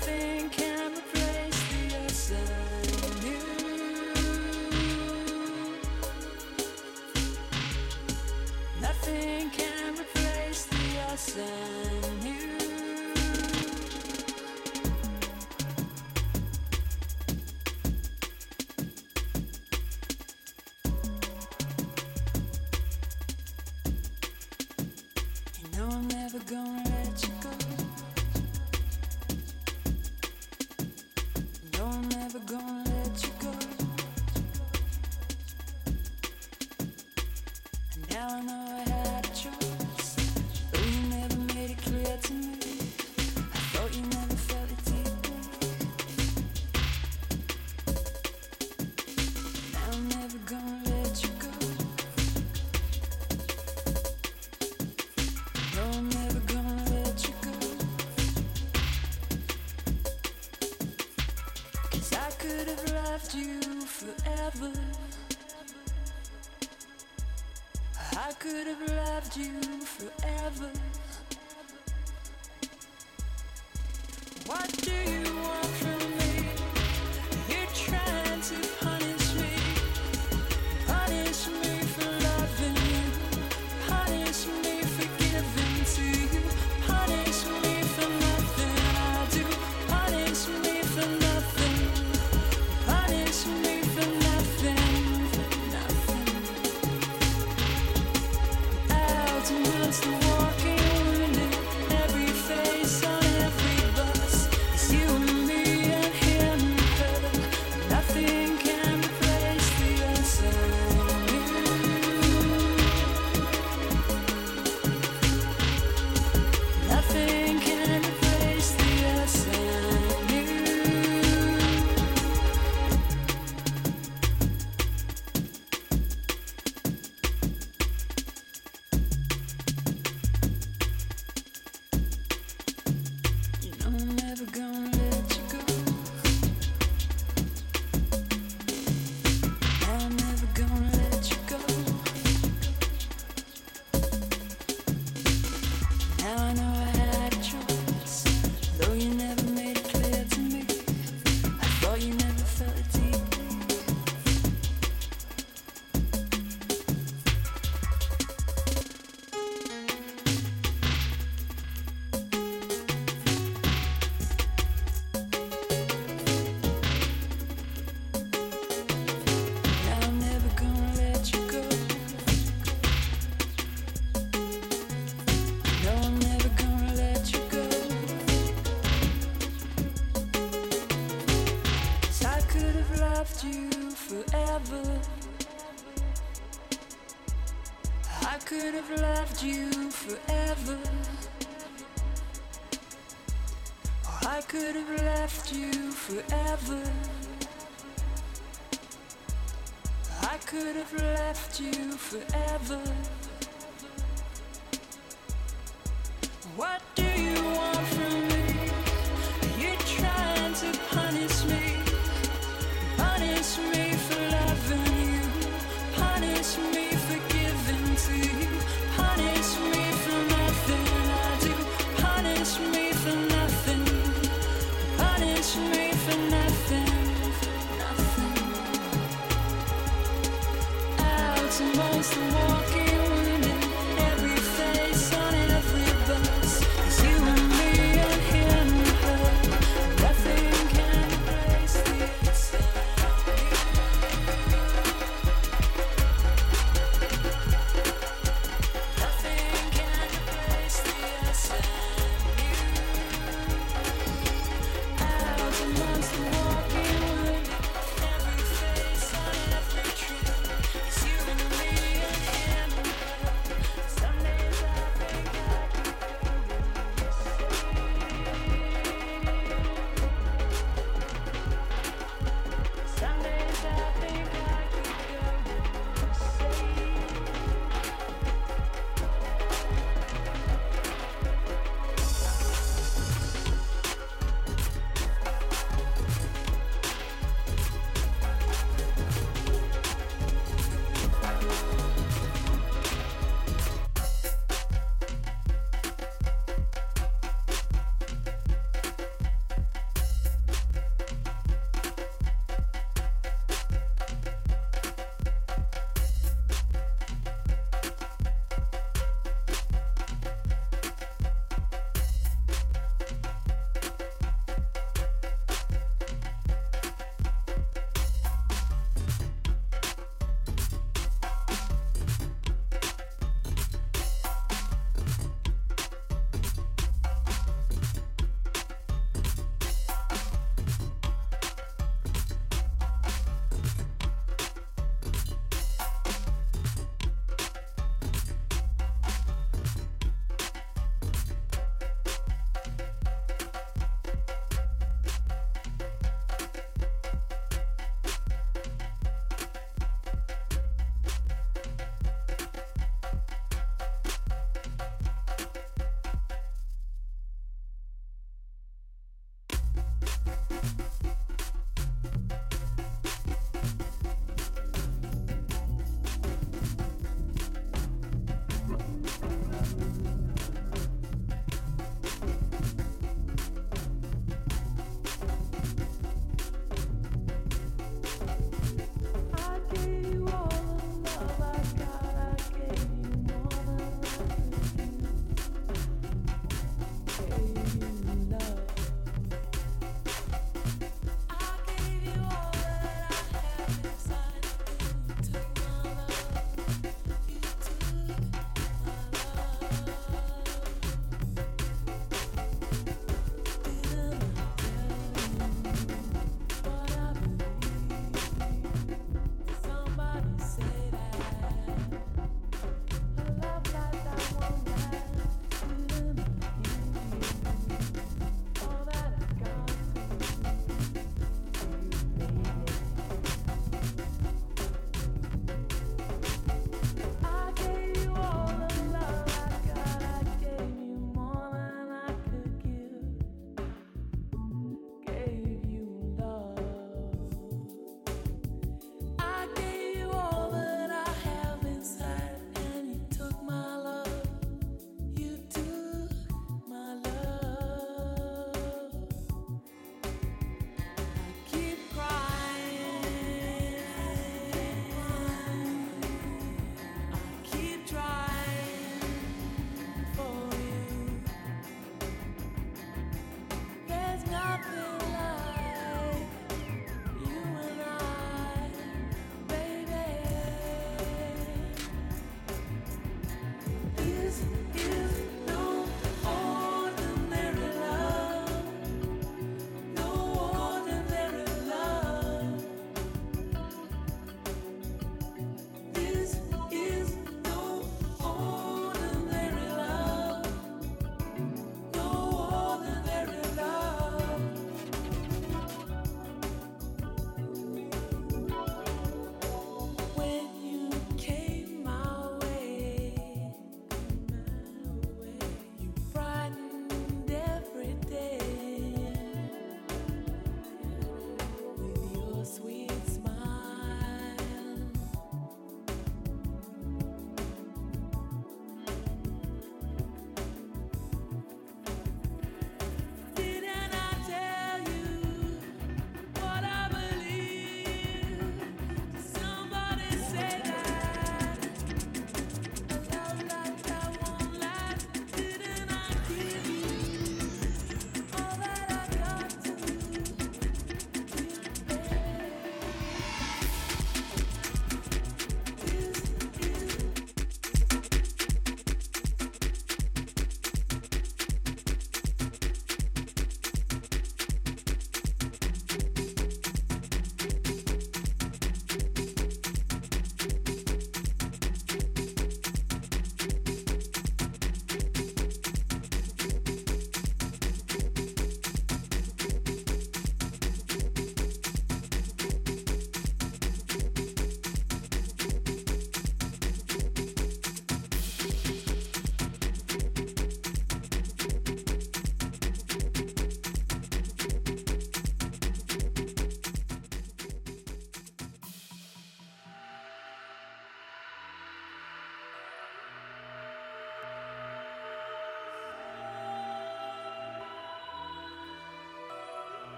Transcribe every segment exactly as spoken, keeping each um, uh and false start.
Nothing can replace the us and you. Nothing can replace the us and you. You know I'm never gonna let you go. You know I'm never gonna let you go. And now I know I had a choice, though you never made it clear to me. I thought you never felt it deeply. Now I'm never gonna let you go. No, I'm never gonna let you go. 'Cause I could have loved you forever. I could have loved you forever. What do you want from me? You're trying to punish me. Punish me for loving you. Punish me for giving to you. Punish me for nothing I do. Punish me for nothing. Punish me for nothing. For nothing. Out amongst the walking wounded, every face on every bus. It's you and me and him and her. Nothing can replace the us and you. Nothing can replace the us and you. You know I'm never gonna let you go. Now I'm never gonna let you go. Now I know I had a choice, though you never made it clear to me. I thought you never felt it deeply. Now I'm never gonna let you go. No, I'm never gonna let you go. 'Cause I could have loved you forever. I could have loved you forever. I could have left you forever. I could have left you forever. What do you want from me? You're trying to punish me. Punish me for loving you. Punish me for giving to you. Punish me for nothing I do. Punish me for nothing. Punish me for nothing. For nothing. Out amongst the walking wounded, every face on every bus. It's you and me and him and her. Nothing can replace the us and you. Nothing can replace the us and you. Out amongst the walking wounded, every face on every tree. It's you and me and him and her. Some days I think I could go insane. Some days I think I could go insane.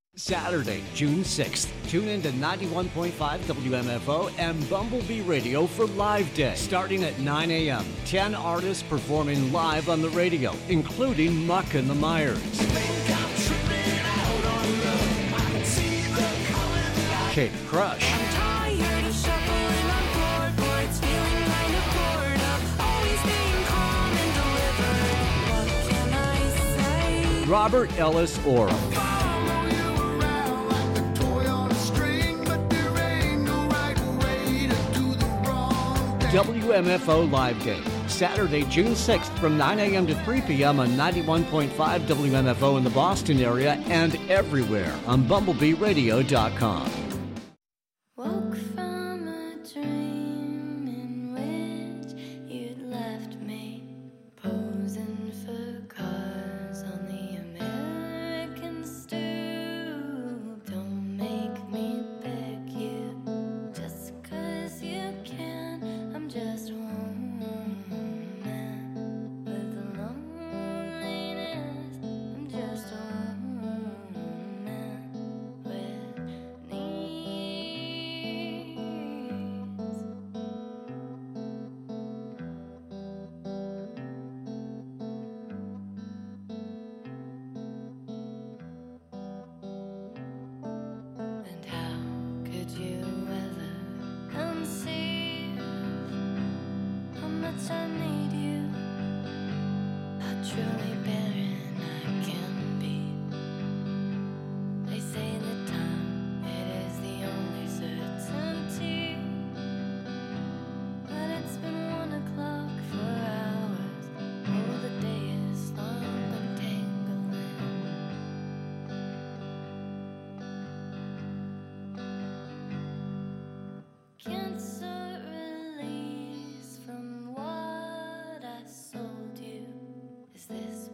Saturday, June sixth. Tune in to ninety-one point five W M F O and Bumblebee Radio for Live Day. Starting at nine a.m., ten artists performing live on the radio, including Muck and the Myers, Kate Crush, I'm tired of shuffling on floorboards, feeling kind of bored of always being calm and delivered. What can I say? Robert Ellis Orr, Follow you around like a toy on a string, but there ain't no right way to do the wrong thing. W M F O Live Day. Saturday, June sixth from nine a.m. to three p.m. on ninety-one point five W M F O in the Boston area and everywhere on bumblebee radio dot com. Woke from a dream in which you'd left me posing for cars on the American stoop. Don't make me beg you just 'cause you can. I'm just one man with loneliness. I'm just one man with needs. And how could you ever conceive how much I need you, how truly barren I can be? They say that time, it is the only certainty, but it's been one o'clock for hours. Oh, the day is long and tangling. Cancer release from what I sold you. Is this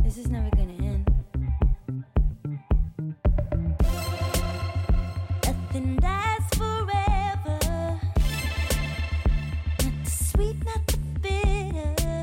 This is never gonna end. Nothing lasts forever. Not the sweet, not the bitter.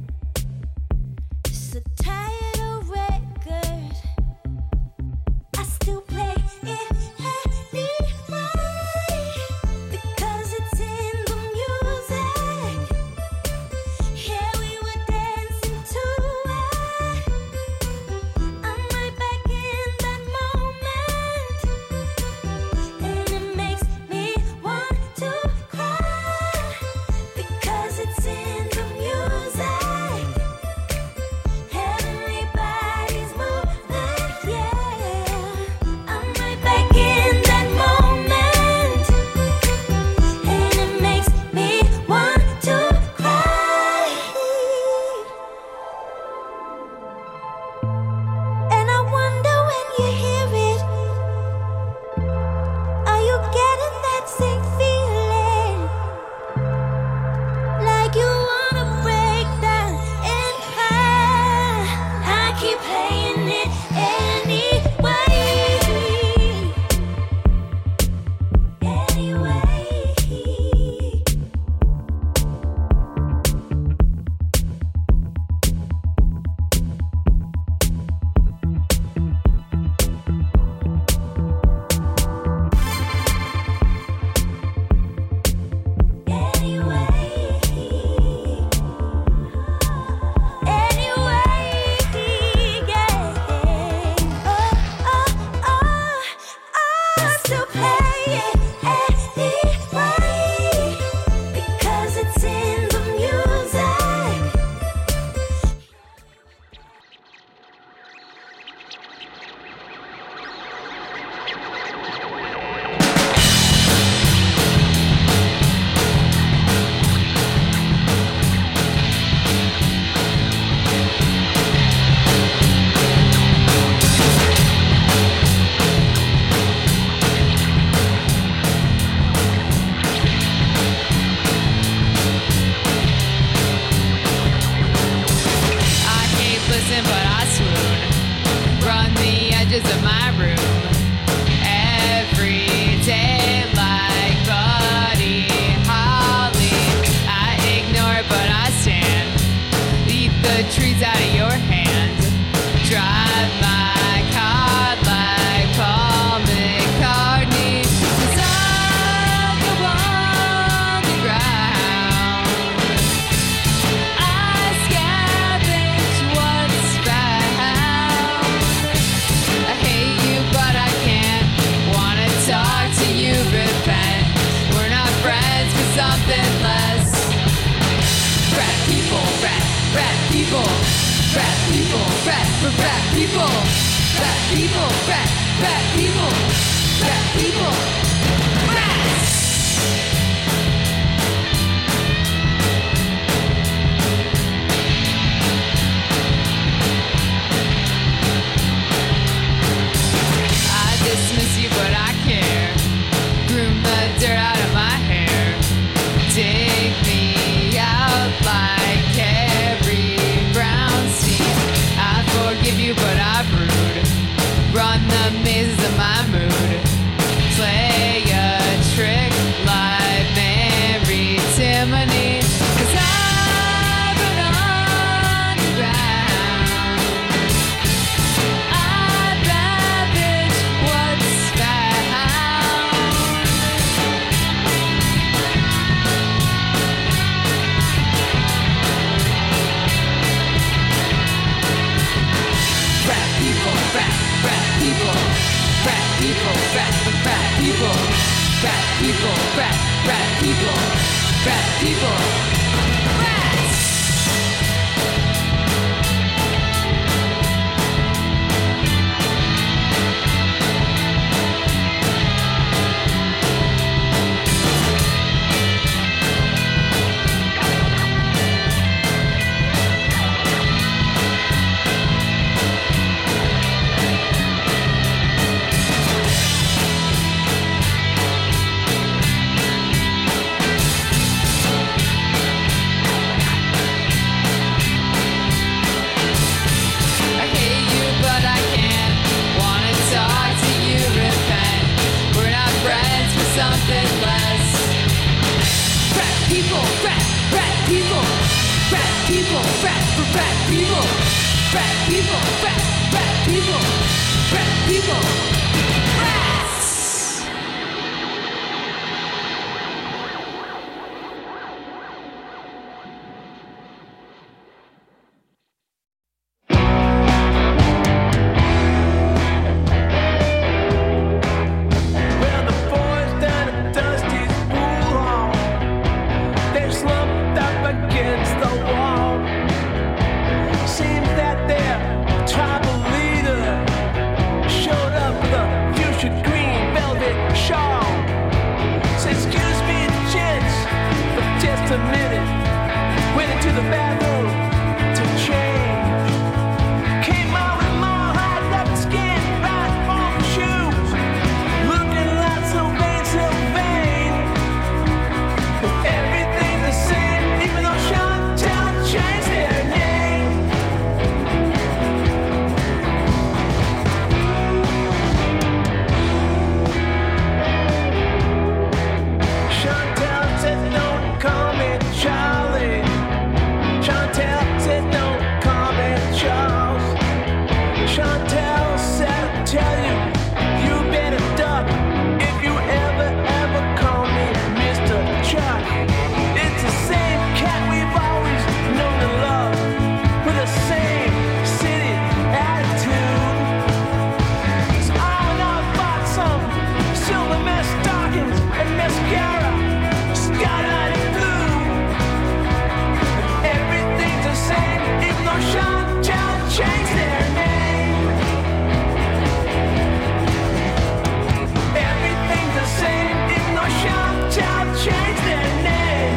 Just a tired old record. I still play it anyway because it's in the music. Yeah, we were dancing to it. I'm right back in that moment, and it makes me want to cry because it's in the music. Heavenly bodies moving, yeah. I'm right back in that moment, and it makes me want to cry. And I wonder when you hear it, are you getting that same feeling? Like you wanna break down and cry. I keep playing it anyway. Anyway. I can't listen, but I swoon. Run the edges of my room every day like Buddy Holly. I ignore, but I stand. Eat the trees out of your hand. Drive my car like Paul McCartney. 'Cause I'm the one the ground. I scavenge what's found. I hate you, but I can't. Wanna talk to you, repent. We're not friends, but something less. Rat people, rat, rat people. Rat people, rat, rat people. Rat people, rat, rat people. Rat people, rats. I dismiss you, but I care. Groom the dirt out of my hair. Dig me out like Carrie Brownstein. I forgive you, but I brood. Run the mazes of my mood. Play a trick like Mary Timony. 'Cause I've been underground. I ravage what's found. Rat people, rat, rat people. Rat people, rat, rat people. Rat people, rat, rat people. Rat people. Rats! people, fat for fat people, fat people, fat, fat people, fat people, rats! Well, the boys down at Dusty's pool hall, they're slumped up against the wall. Seems that their tribal leader showed up with a fuchsia green velvet shawl. Said, excuse me, gents, for just a minute. Went into the bathroom to change. Came out with more high leather skin, right on shoes. Looking like Sylvain Sylvain. Everything's the same, even though Chantal changed their name. Chantal said, don't call me Charlie. Chantal said, don't call me Charles. Chantal said, I'll tell you, you better duck if you ever, ever call me Mister Chuck. It's the same cat we've always known and loved, with the same city attitude. So I went out and bought some silver mesh stockings and mascara, skyline blue. Everything's the same, even though Chantal changed their name. Everything's the same, even though Chantal changed their name.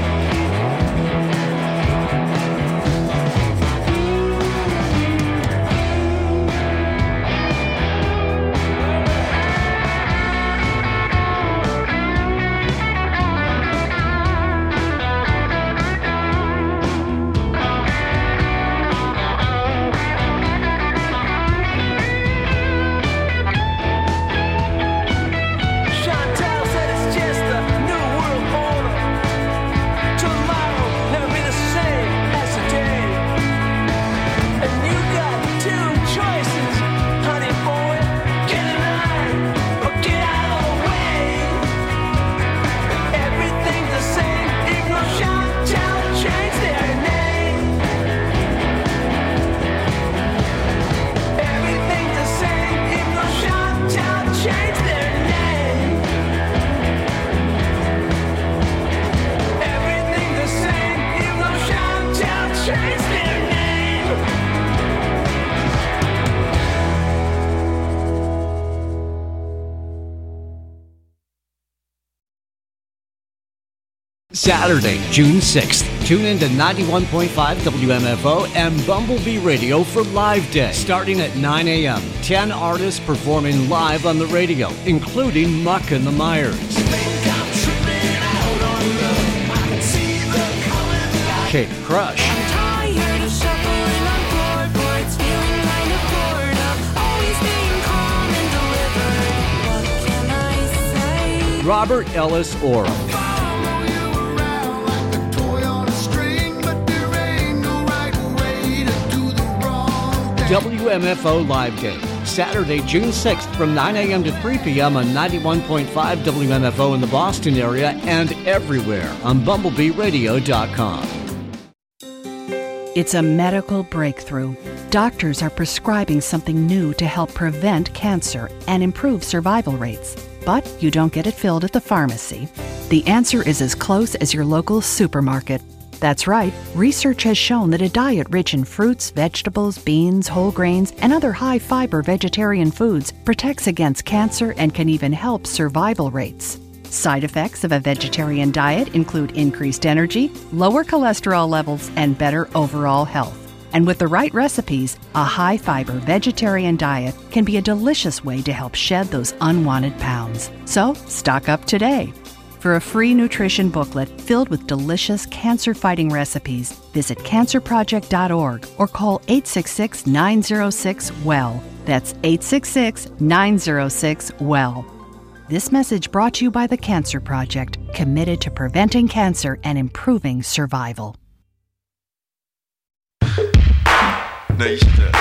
Chantal said it's just a new world order. Tomorrow never be the same as today. And you got two choices, honey boy. Get in line or get out of the way. Everything's the same, even though Chantal changed their name. Everything's the same, even though Chantal changed their name. Everything's the same, even though Chantal changed their name. Saturday, June sixth. Tune in to ninety-one point five W M F O and Bumblebee Radio for Live Day. Starting at nine a.m., ten artists performing live on the radio, including Muck and the Myers, Kate Crush, Tired of shuffling on floorboards, feeling kind of bored of always being calm and delivered. What can I say? Robert Ellis Orr, W M F O Live Day, Saturday, June sixth from nine a.m. to three p.m. on ninety-one point five W M F O in the Boston area and everywhere on bumblebee radio dot com. It's a medical breakthrough. Doctors are prescribing something new to help prevent cancer and improve survival rates. But you don't get it filled at the pharmacy. The answer is as close as your local supermarket. That's right, research has shown that a diet rich in fruits, vegetables, beans, whole grains, and other high-fiber vegetarian foods protects against cancer and can even help survival rates. Side effects of a vegetarian diet include increased energy, lower cholesterol levels, and better overall health. And with the right recipes, a high-fiber vegetarian diet can be a delicious way to help shed those unwanted pounds. So, stock up today. For a free nutrition booklet filled with delicious cancer-fighting recipes, visit cancer project dot org or call eight six six, nine zero six, W E L L. That's eight six six, nine zero six, W E L L. This message brought to you by the Cancer Project, committed to preventing cancer and improving survival. Nation.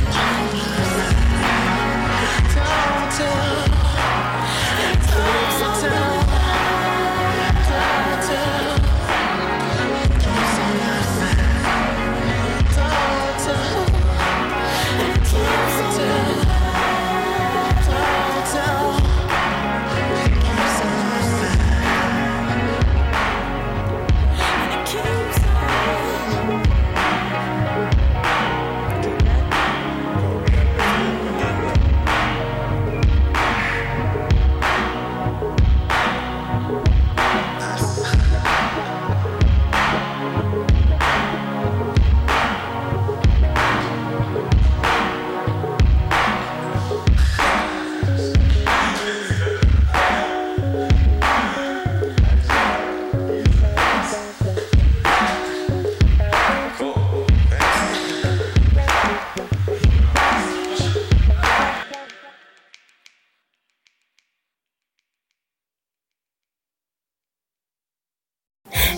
Keeps on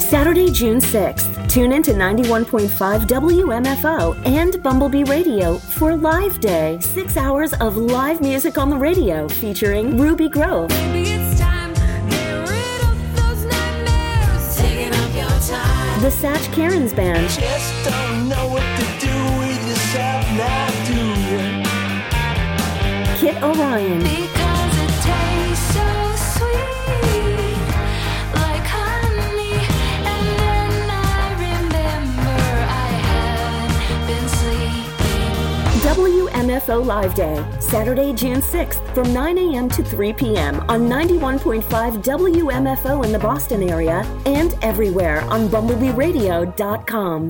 Saturday, June sixth. Tune in to ninety-one point five W M F O and Bumblebee Radio for Live Day. Six hours of live music on the radio featuring Ruby Grove, Maybe it's time, get rid of those nightmares, taking up your time. the Satch Karen's Band, Just don't know what to do with yourself now, do you? Kit Orion, Because it tastes so sweet, like honey. And then I remember I haven't been sleeping. W M F O Live Day, Saturday, June sixth from nine a.m. to three p.m. on ninety-one point five W M F O in the Boston area and everywhere on bumblebee radio dot com.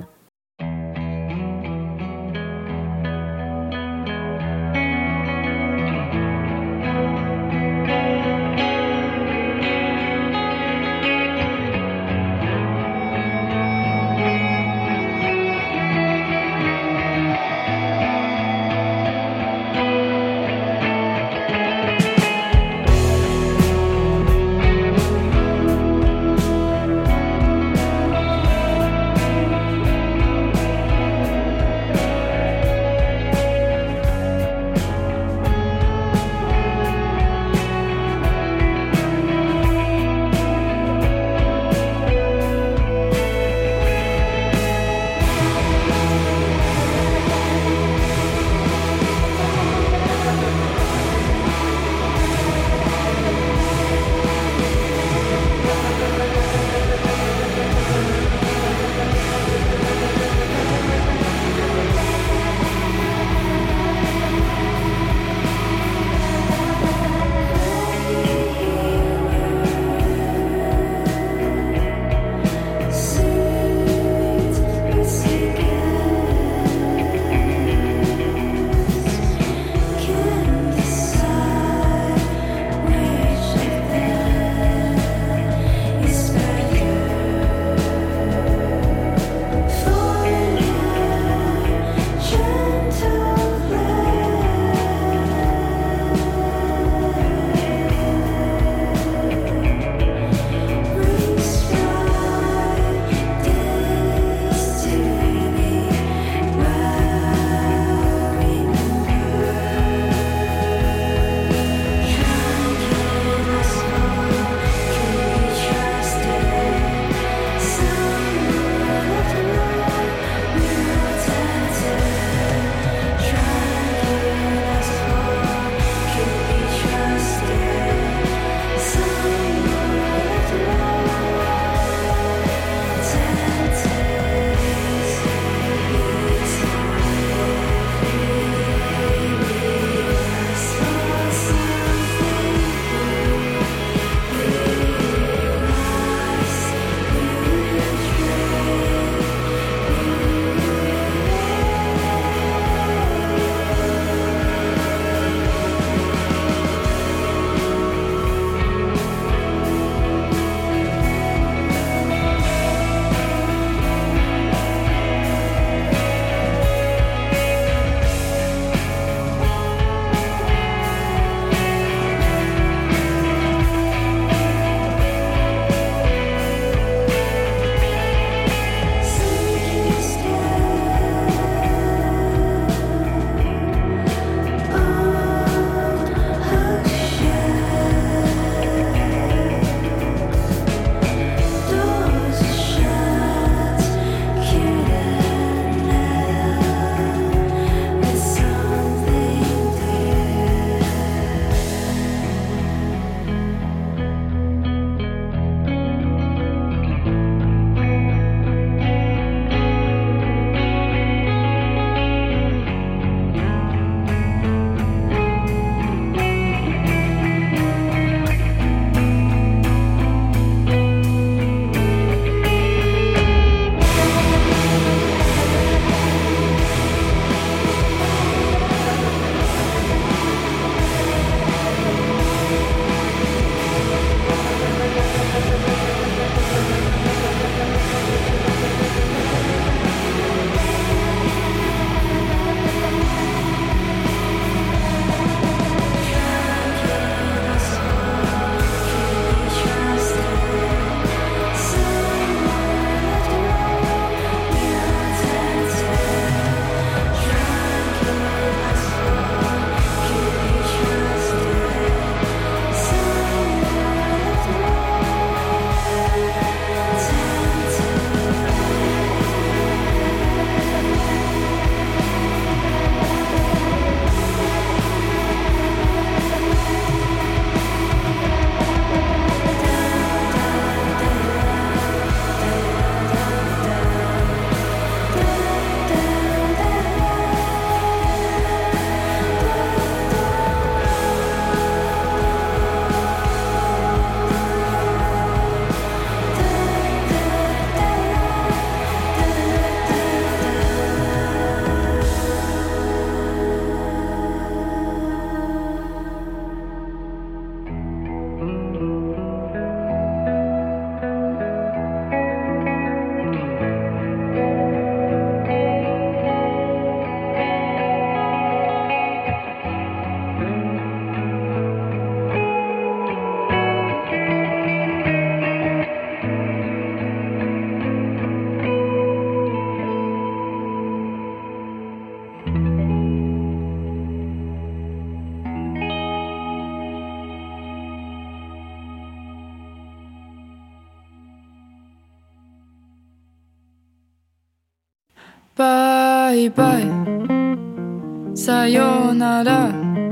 バイバイさようなら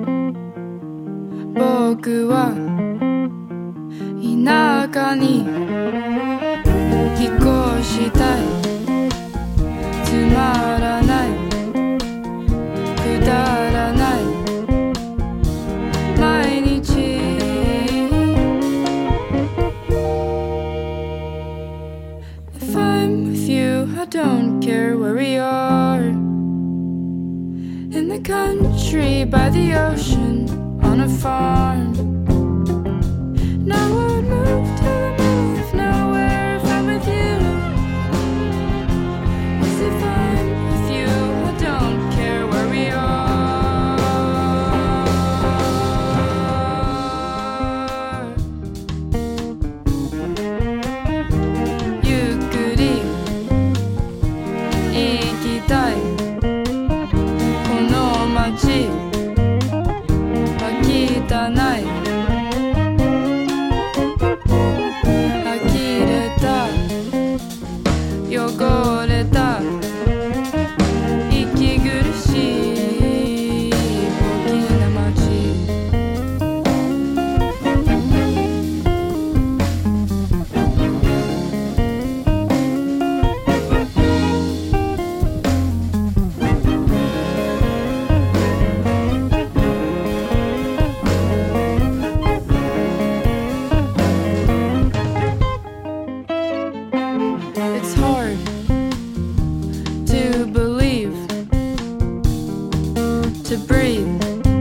僕は田舎に引っ越したいつまらないくだらない毎日If I'm with you I don't care where we are In the country by the ocean on a farm And I would move to the middle of nowhere if I'm with you 'Cause if I'm with you I don't care where we are ゆっくり行きたいこの街は汚い呆れた汚れた息苦しい大きな街It's hard to believe, to breathe,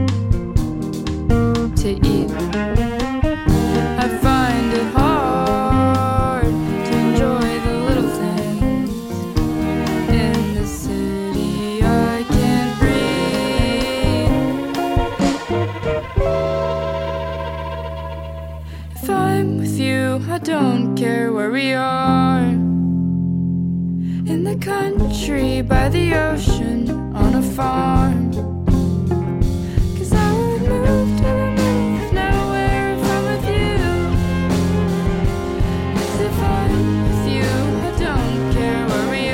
to eat. I find it hard to enjoy the little things. In the city I can't breathe. If I'm with you, I don't care where we are. In the country by the ocean on a farm 'Cause I would move to the middle of nowhere if I'm with you 'Cause if I'm with you I don't care where we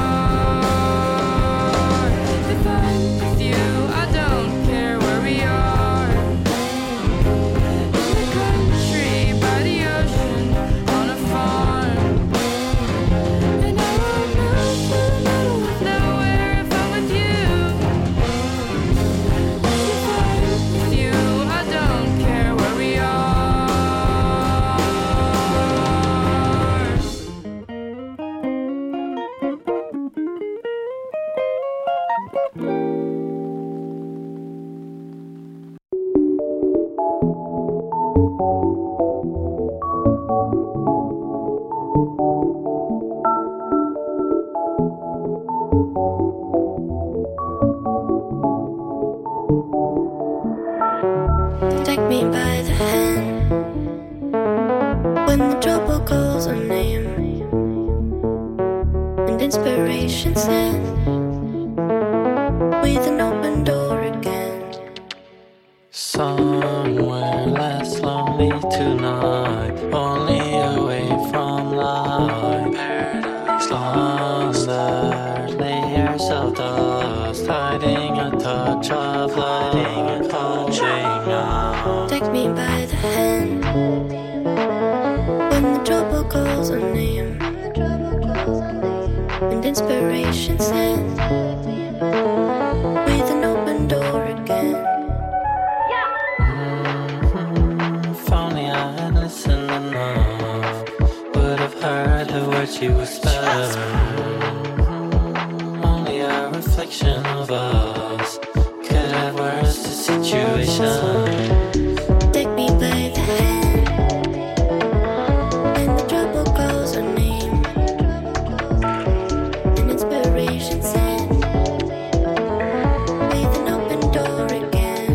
are If I'm with you I don't care where we are In the country by the ocean on a farm And I would move to the middle of nowhere if I'm with you 'Cause if I'm with you I don't care where we are Take me by the hand when the trouble calls our name and inspiration sent with an open door again. Somewhere less lonely tonight, only away from life. Paradise lost under layers of dust, hiding a touch of love, holding out. Take me by the hand when the trouble calls our name and inspiration sent with an open door again. Mm-hmm. If only I had listened enough, would have heard the words you whispered. Mm-hmm. Only a reflection of us could have worse the situation. Take me by the hand when the trouble calls our name and inspiration sent with an open door again.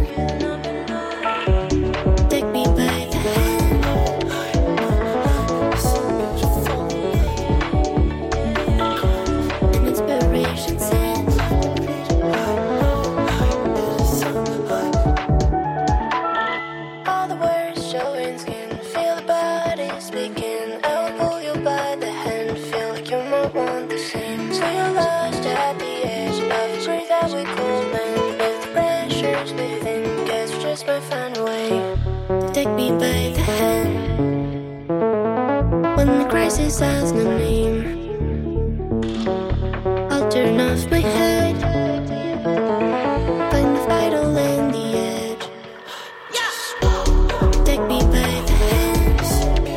Take me by the hand and inspiration sent. All the words showing skin, feel the body speaking. I will pull you by the hand, feel like you're more one the same. So you're lost at the we could mend, but the pressure's within. Guess we just might find a way to take me by the hand. When the crisis has no name, I'll turn off my head, find the vital and the edge. Take me by the hands,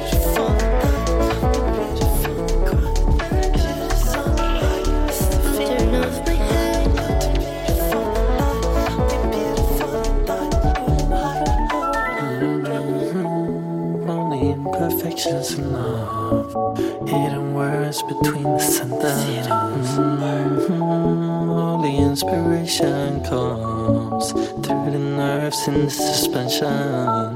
turn off my head. Only imperfections in love, hidden words between the sentences. Mm-hmm. Only inspiration comes through the nerves in the suspension.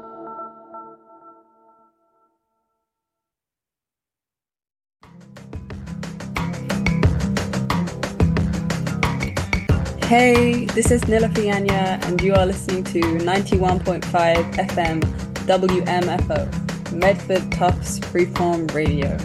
Hey, this is Nila Fianya, and you are listening to ninety-one point five F M W M F O, Medford Tufts Freeform Radio.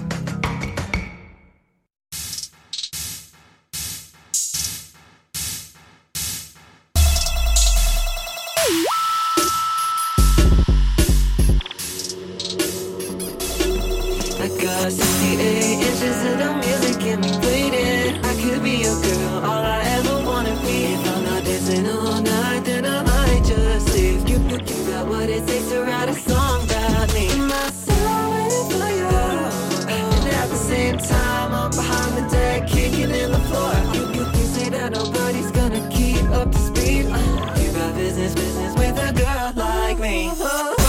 I got sixty-eight inches of the music in me waiting. I could be your girl, all I ever wanna be. If I'm not dancing all night, then I might just leave. You, you, you got what it takes to write a song about me. My soul waiting for you, and at the same time I'm behind the deck, kicking in the floor. You, you, you say that nobody's gonna keep up to speed. You got business, business with a girl like me. Oh.